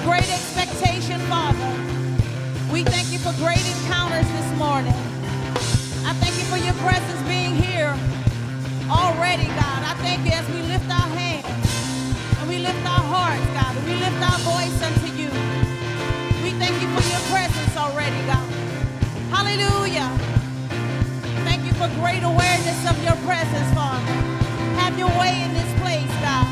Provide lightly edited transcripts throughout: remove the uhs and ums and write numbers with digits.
great expectation, Father. We thank you for great encounters this morning. I thank you for your presence being here already, God. I thank you as we lift our hands and we lift our hearts, God, and we lift our voice unto you. We thank you for your presence already, God. Hallelujah. Thank you for great awareness of your presence, Father. Have your way in this place, God.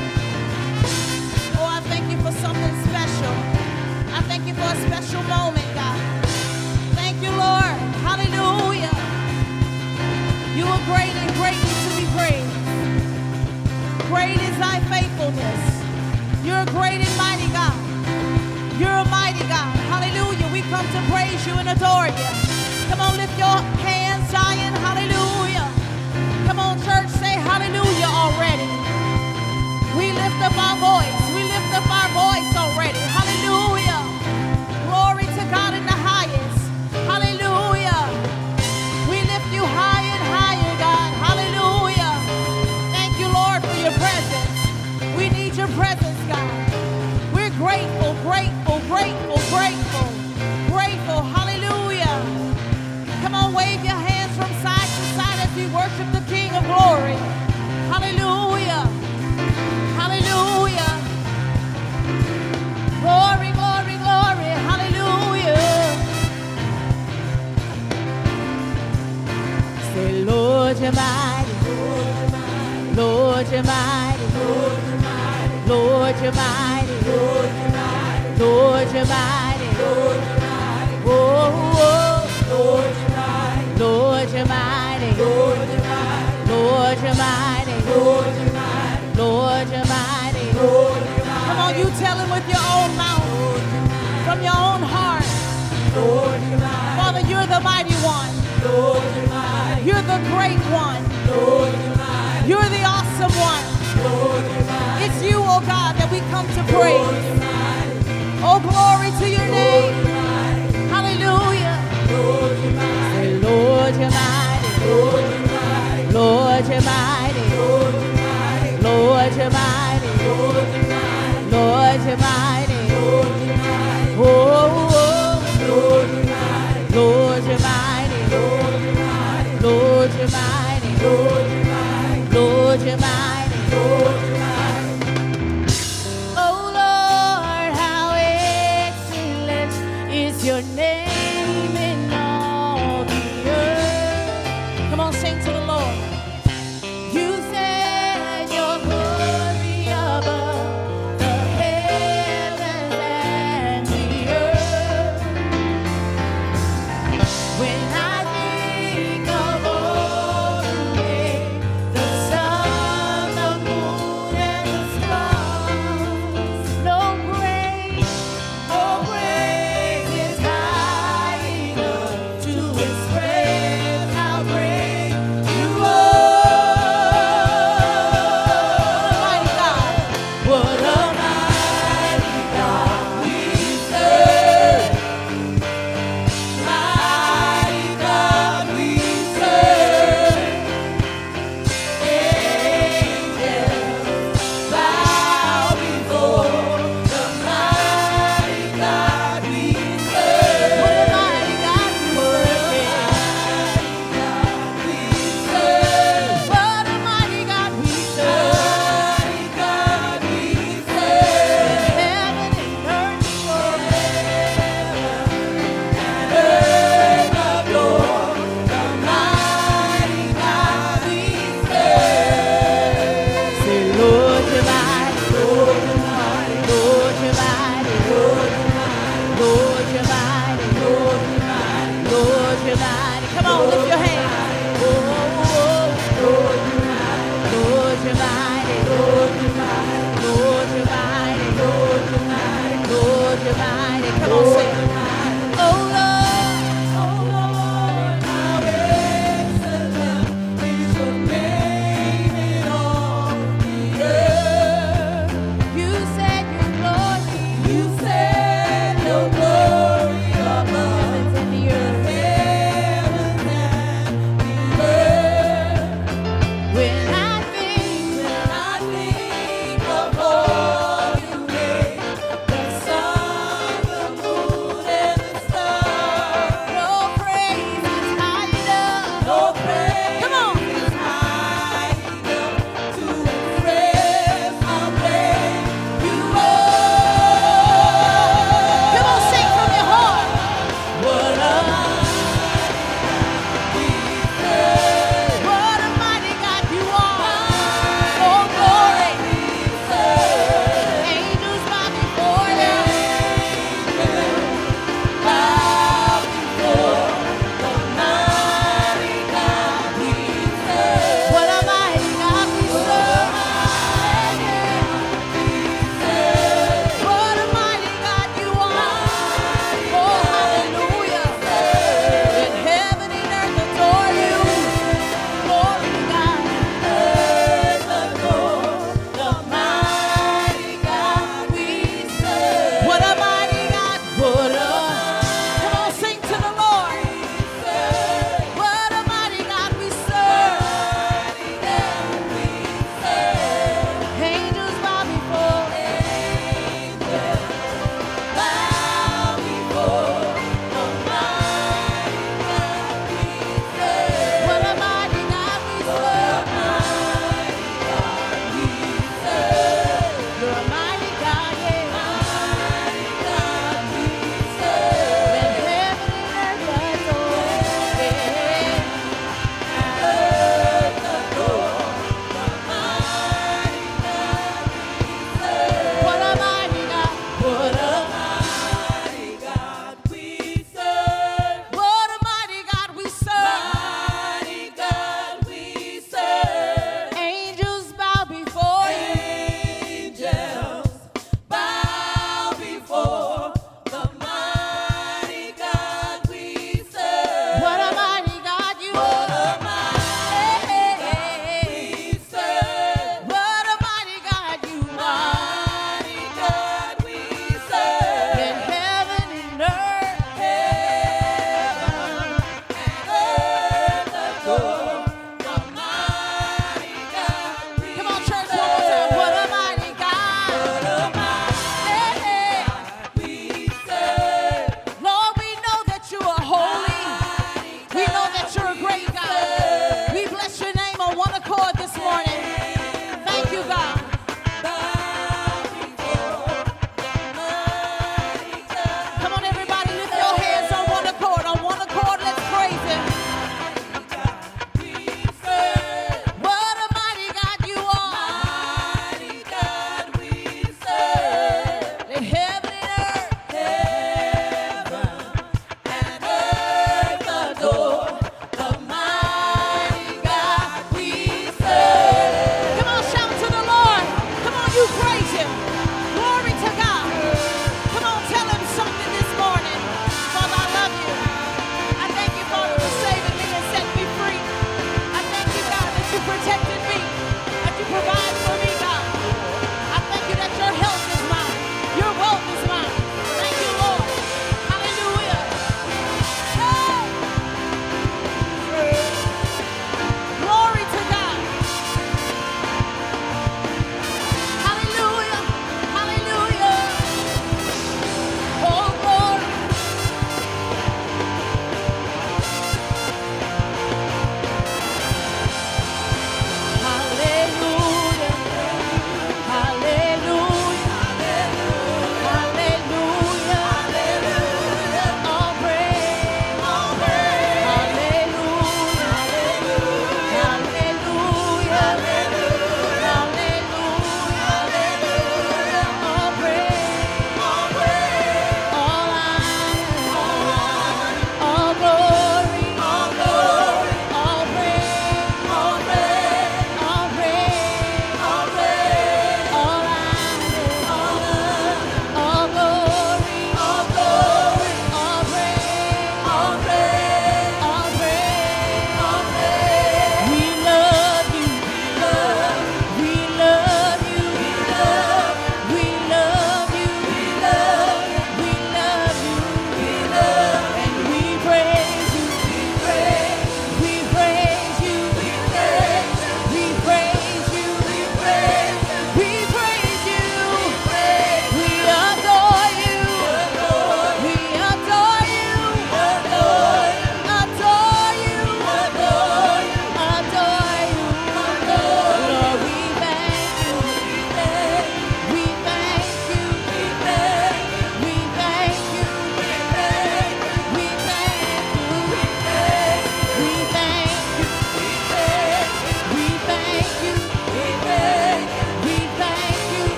Oh, I thank you for something special. I thank you for a special moment, God. Thank you, Lord. Hallelujah. You are great and greatly to be praised. Great is thy faithfulness. You're a great and mighty God. You're a mighty God. Hallelujah. We come to praise you and adore you. Come on, lift your hands, Zion. Hallelujah. Come on, church, say hallelujah already. We lift up our voice. We lift up our voice already. Hallelujah. Glory to God in the highest. Hallelujah. We lift you high and higher, God. Hallelujah. Thank you, Lord, for your presence. We need your presence, God. We're grateful, grateful, grateful, grateful, grateful. Hallelujah. Come on, wave your hands from side to side as we worship the King of Glory. Hallelujah. Hallelujah. Glory, glory, glory. Hallelujah. Say, Lord, you're mighty. Lord, you're mighty. Lord, you're mighty. Lord, you're mighty. Oh, oh. Lord, you're mighty. Lord, you're mighty. Lord, you're mighty. Lord, you're mighty. Come on, you tell him with your own mouth, from your own heart. Father, you're the mighty one. You're the great one. You're the awesome one. It's you, oh God, that we come to praise. Oh, glory to your name. Hallelujah. Say, Lord, you're mighty. Lord, you're mighty. Lord, you're mighty. Lord, you're mighty. Oh, oh. Lord, you're mighty. Lord, you're mighty. Lord, you're mighty. Lord, you're mighty. Oh, Lord, how excellent is your name in all the earth. Come on, sing to the Lord. You said your glory above the heavens and the earth. When I think of all you made, the sun, the moon, and the stars, no praise is high enough to express how great you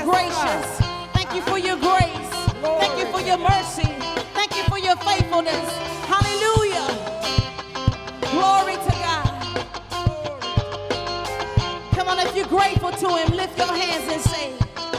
gracious. Thank you for your grace. Thank you for your mercy. Thank you for your faithfulness. Hallelujah. Glory to God. Come on, if you're grateful to him, lift your hands and say,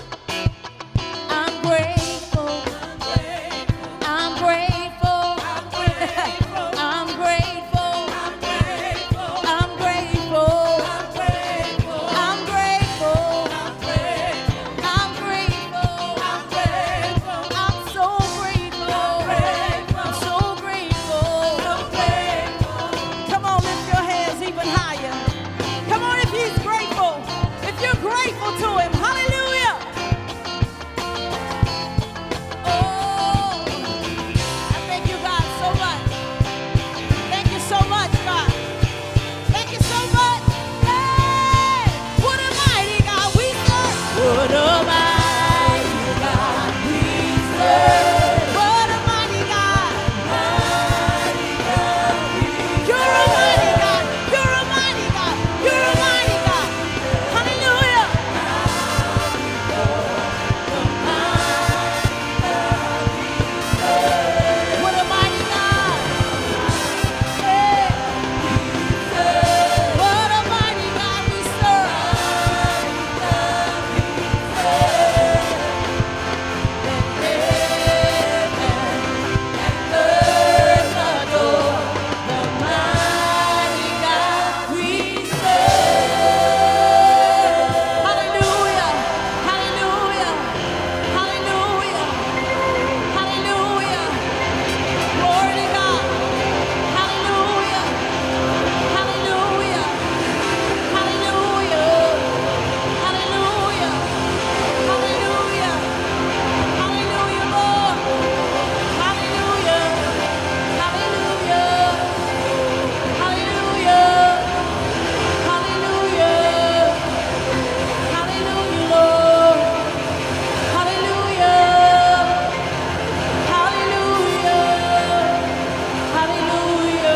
I'm grateful. I'm grateful. I'm grateful. I'm grateful. I'm grateful. I'm grateful. I'm so grateful. I'm so grateful. Come on, lift your hands even higher. Come on, if he's grateful, if you're grateful to him, hallelujah. Oh, I thank you, God, so much. Thank you so much, God. Thank you so much. Hey, what a mighty God we serve. What a mighty God we serve. What a mighty God. You're a mighty God. You're a mighty God. You're a mighty God. Hallelujah. What a mighty God. Hey. What a mighty God we serve. Earth adore the mighty God we serve. Hallelujah. Hallelujah. Hallelujah. Hallelujah. Glory to God. Hallelujah. Hallelujah. Hallelujah. Hallelujah. Hallelujah. Hallelujah, Lord. Hallelujah. Hallelujah. Hallelujah. Hallelujah. Hallelujah, Lord. Hallelujah. Hallelujah. Hallelujah.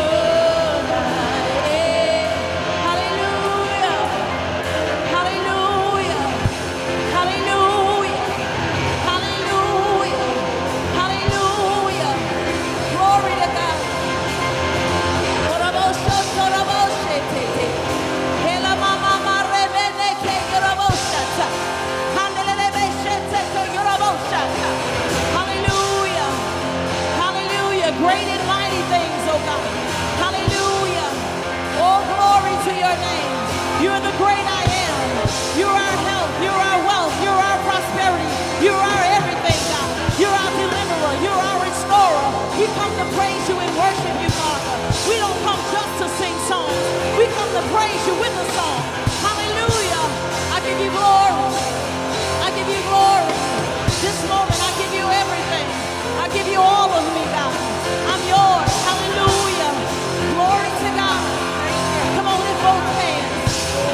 Hallelujah. Hallelujah. Hallelujah. Hallelujah. Hallelujah. Glory to God. Orabosho, toroboshete. Hela mama marebene ke yoroboshata. Handelebeshete ke yoroboshata. Hallelujah. Hallelujah. Great and mighty things, oh God. Hallelujah. Oh, glory to your name. You're the great I am. You're our health. You're our wealth. You're our prosperity. You're our everything, God. You're our deliverer. You're our restorer. We come to praise you and worship you, Father. We don't come just to sing songs. We come to praise you with a song. Hallelujah. I give you glory. I give you glory. This moment, I give you everything. I give you all of me, God. I'm yours. Hallelujah. Glory to God. Come on, lift both hands.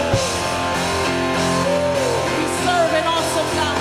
We serve an awesome God.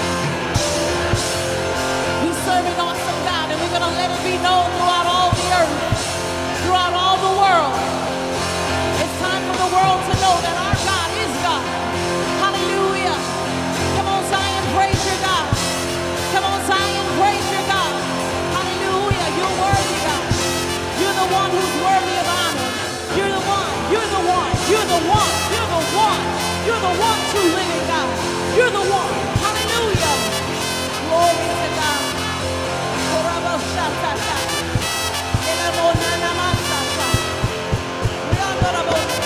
We serve an awesome God, and we're going to let it be known throughout all the earth, throughout all the world. It's time for the world to know that our God is God. Hallelujah. Come on, Zion, praise your God. Come on, Zion, praise your God. Hallelujah. You're worthy, God. You're the one who's worthy of honor. You're the one. You're the one. You're the one. You're the one. You're the one true living God. You're the one. Hallelujah. Glory to God. Koraboshatata. Elabonanamasata. Riandorabosata.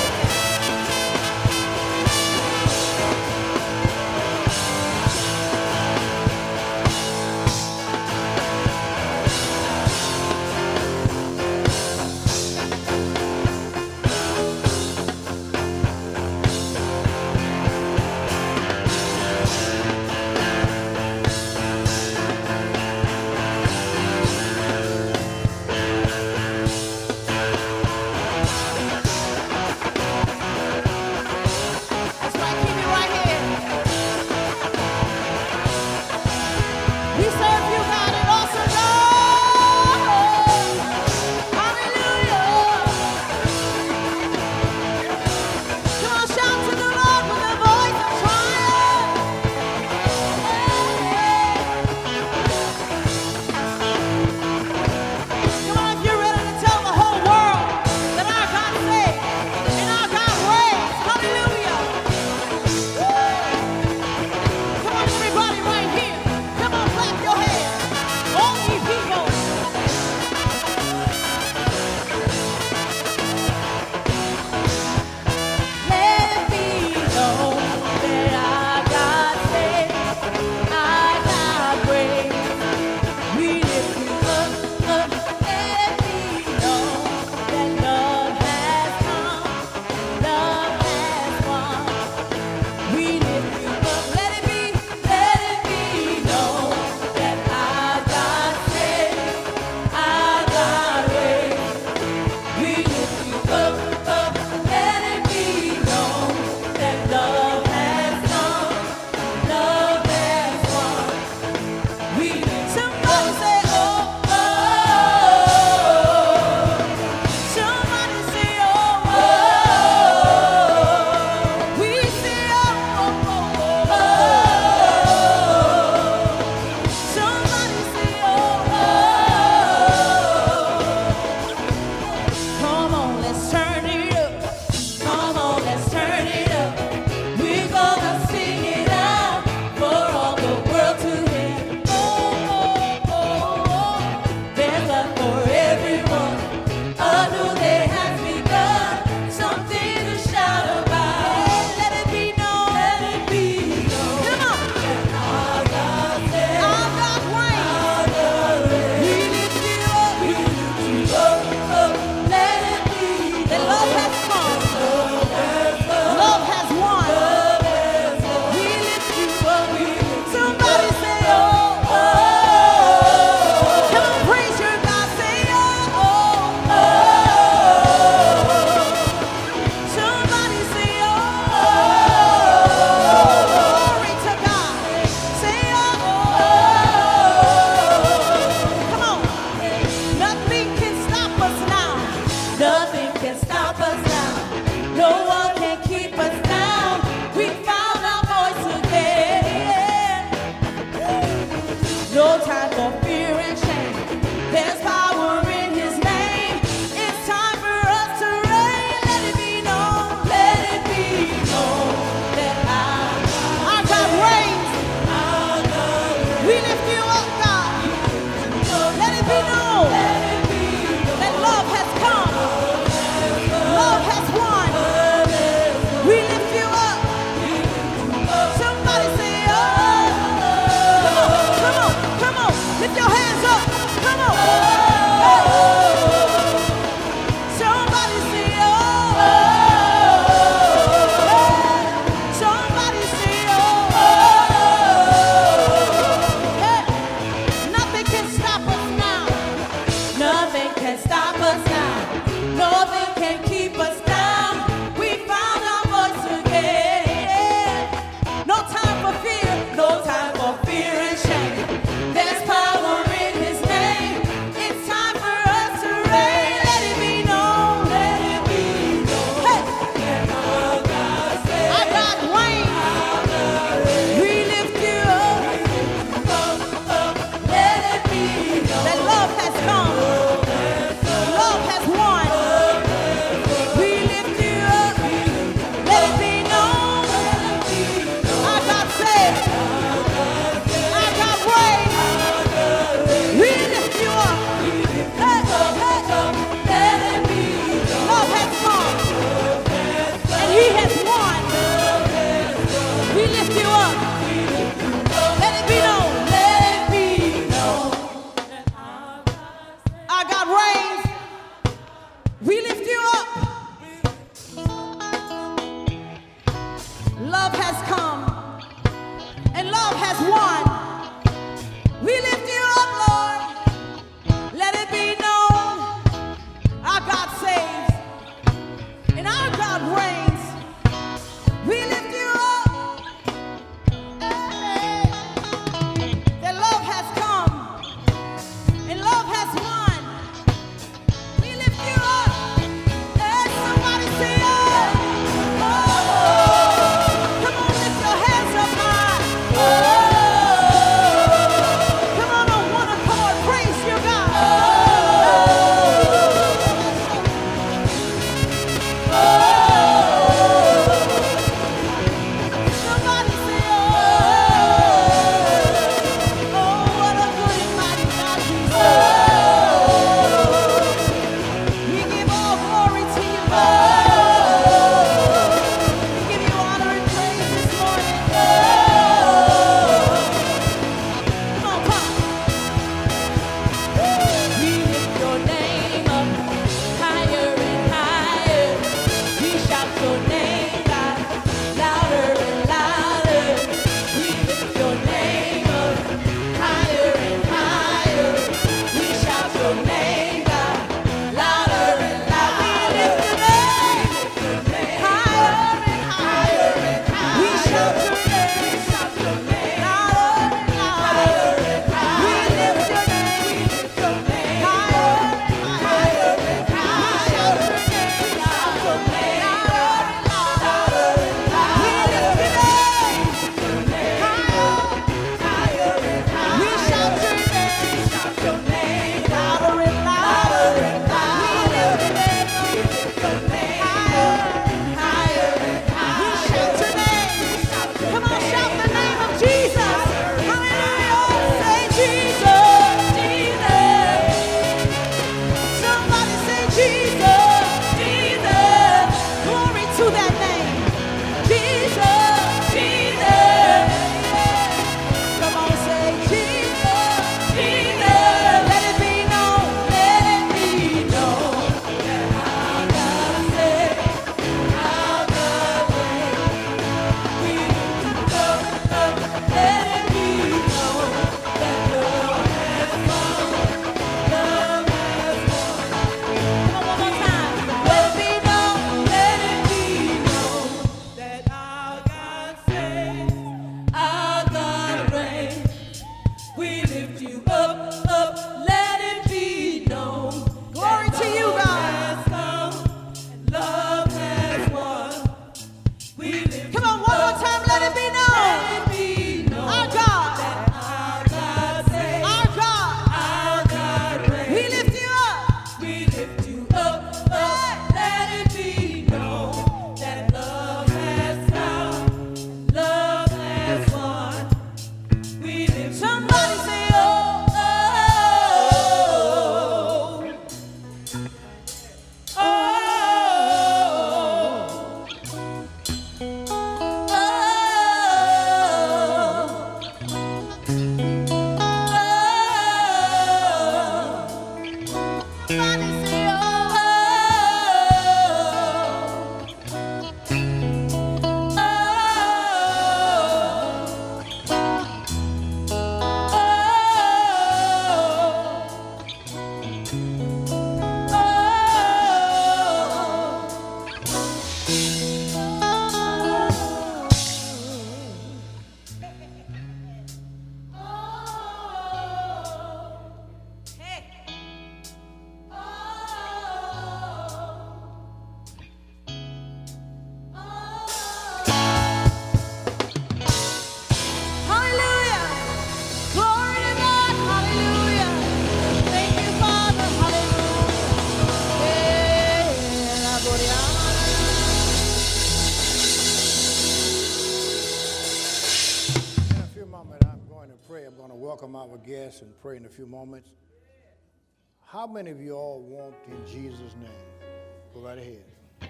our guests and pray in a few moments. How many of you all want in Jesus' name? Go right ahead.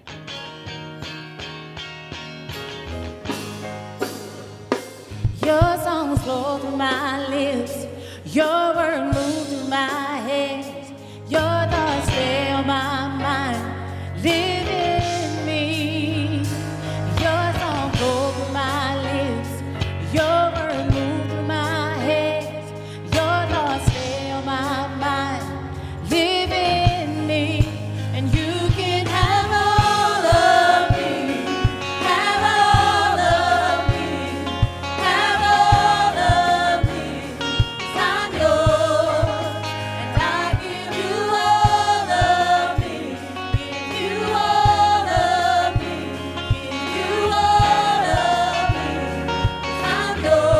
Your songs flow through my lips. Your word moves through my hands. Your thoughts stay on my mind. Live in me. Your song flow through my lips. Your word moves through my hands. Your thoughts stay on my mind. Live in me. And you can have all of me. Have all of me. Have all of me. 'Cause I'm yours. And I give you all of me. Give you all of me. Give you all of me. 'Cause I'm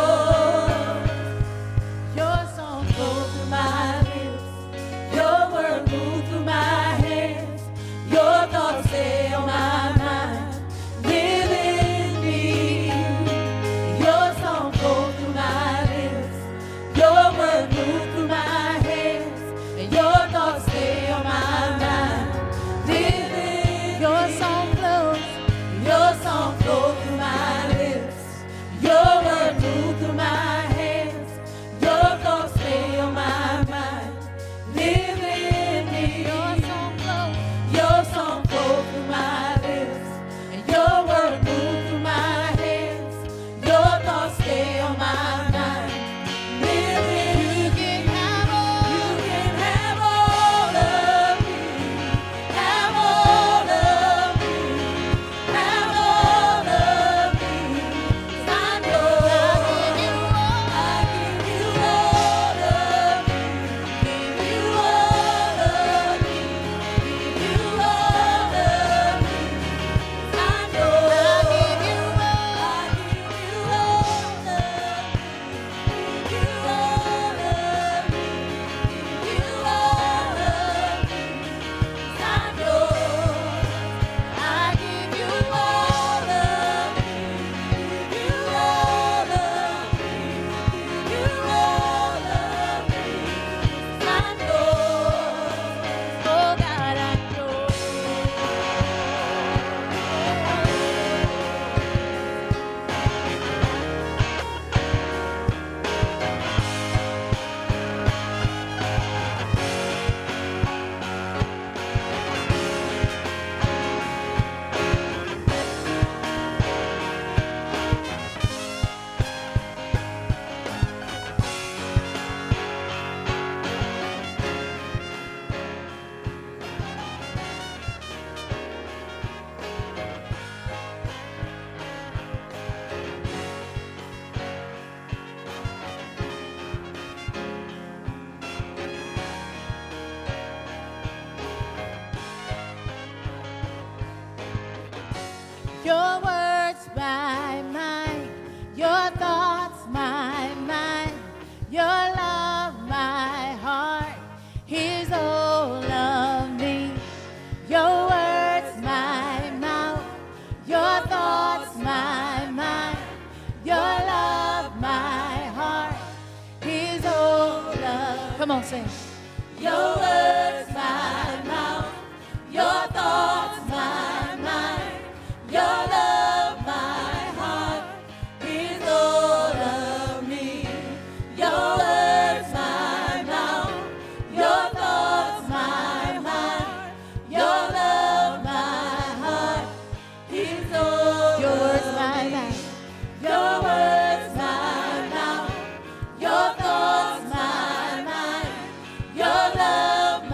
yours. Your song flows through my lips. Your word moves through my hands. Your thoughts stay on my mind. Live in me. Your song flows through my lips. Your word moves through my hands. And your thoughts stay on my mind. Live in your song flows. Your song flows through my lips. Your word moves through my hands. Your thoughts stay on my mind. Live in me. Your song flows. Your song flows through my lips. And your word moves through my hands. Your thoughts stay on my mind. Live in me. You can have all. You can have all of me. Have all of me. Have all of me. 'Cause I'm yours. I give you all of me. Give you all of me. Give you all of me. 'Cause I'm yours. I give you all. I give you all of me. Give you all of me. Give you all of me. 'Cause I'm yours. I give you all of me. Give you all of me. Give you all of me. 'Cause I'm yours. Oh God, I'm yours. Your words, my mind. Your thoughts, my mind. Your love, my heart. Here's all of me. Your words, my mouth. Your thoughts, my mind. Your love, my heart. Here's all of. Come on, sing. Your words, my mouth. Your thoughts, my mind. Your love, my heart, is all of me. Your words, my mouth. Your thoughts, my mind. Your love, my heart, is all your words, my mouth. Your words, my mouth. Your thoughts, my mind. Your love,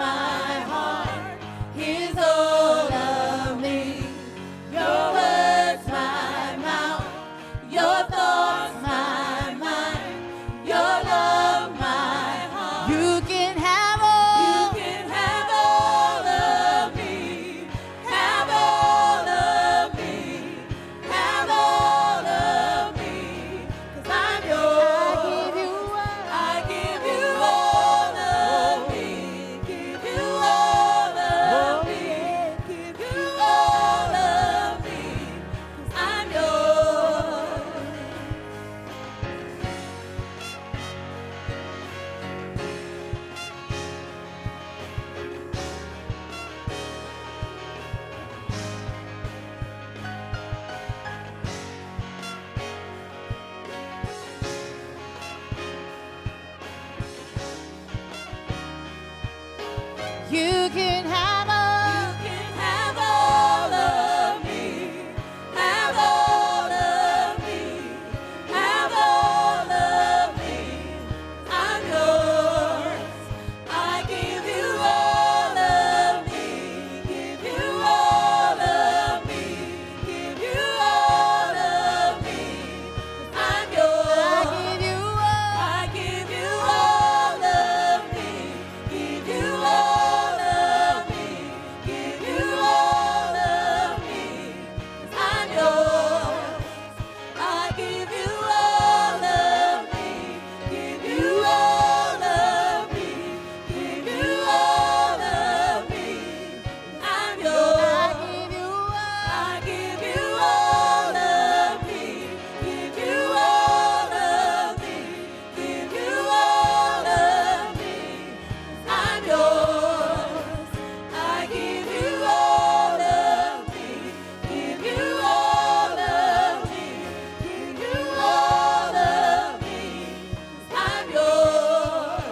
You can have all. You can have all of me. Have all of me. Have all of me. I'm yours. I give you all of me. Give you all of me. Give you all of me. I'm yours. I give you all of me. Give you all of me. Give you all of me. I'm yours. I give you all of me. Give you all of me. Give you all of me. I'm yours. I give you all of me. Give you all of me. Give you all of me. I'm yours. I give you all of me. Give you all of me. Give you all of me. I'm yours.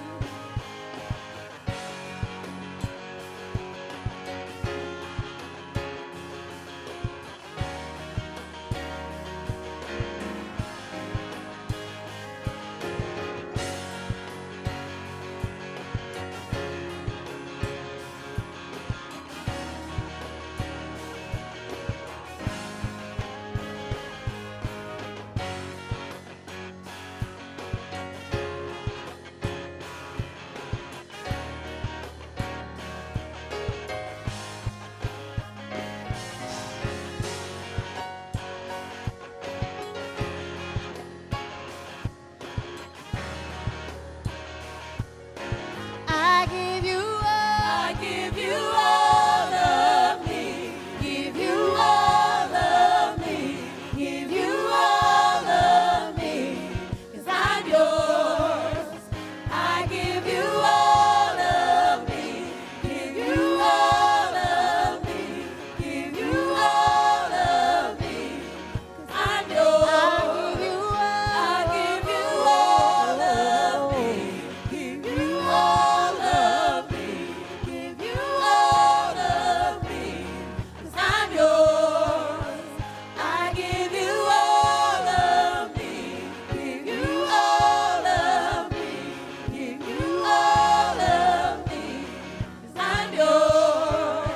I give you all. I give you all of me. Give you all of me. Give you all of me. 'Cause I'm yours. I give you all of me. Give you all of me. Give you all of me. 'Cause I'm yours. I give you all of me. Give you all of me. Give you all of me. 'Cause I'm yours. I give you all of me. Give you all of me. Give you all of me. 'Cause I'm yours.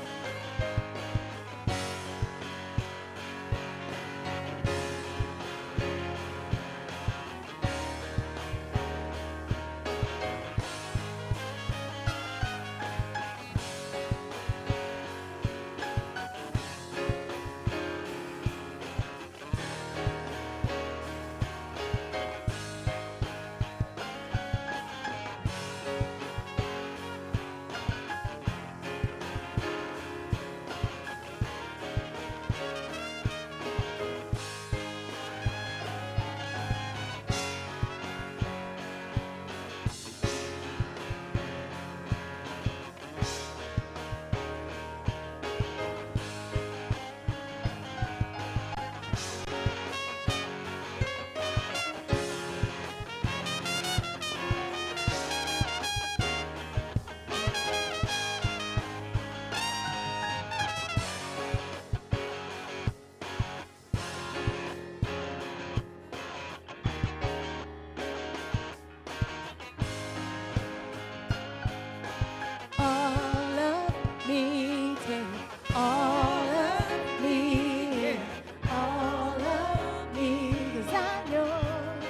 All of me, take all of me, all of me, 'cause I'm yours.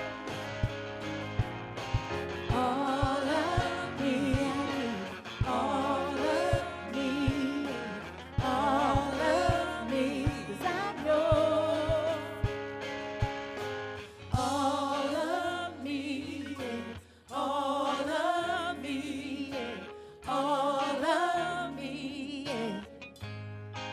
All of me, all of me, all of me, 'cause I'm yours. All of me, all of me, all of me.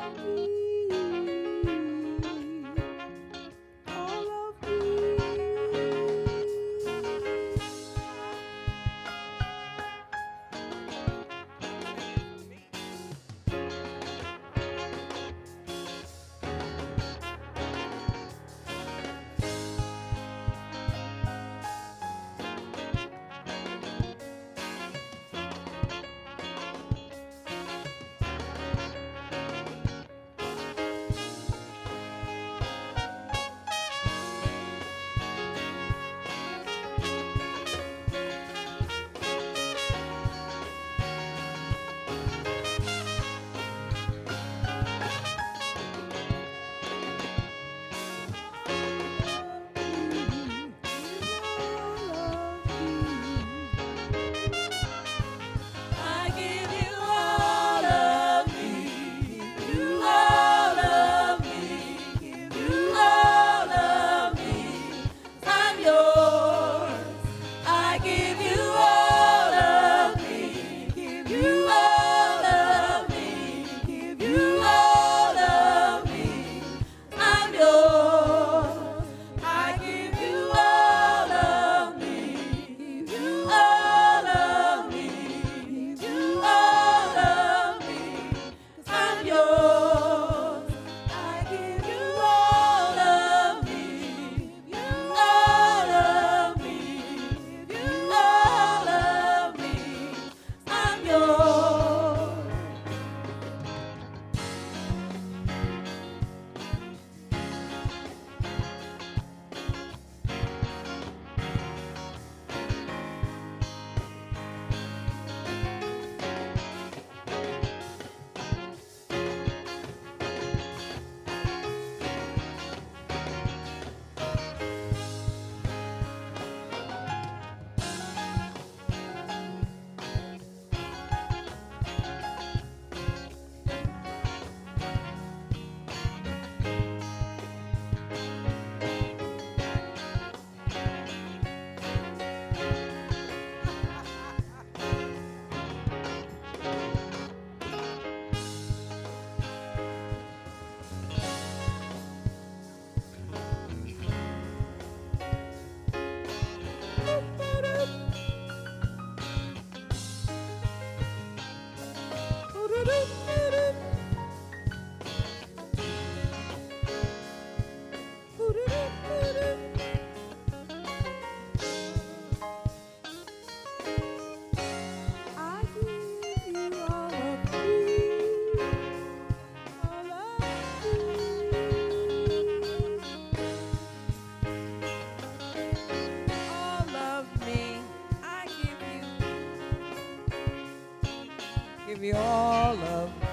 I give you all of me, all of me, all of me. I give you all of me.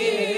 give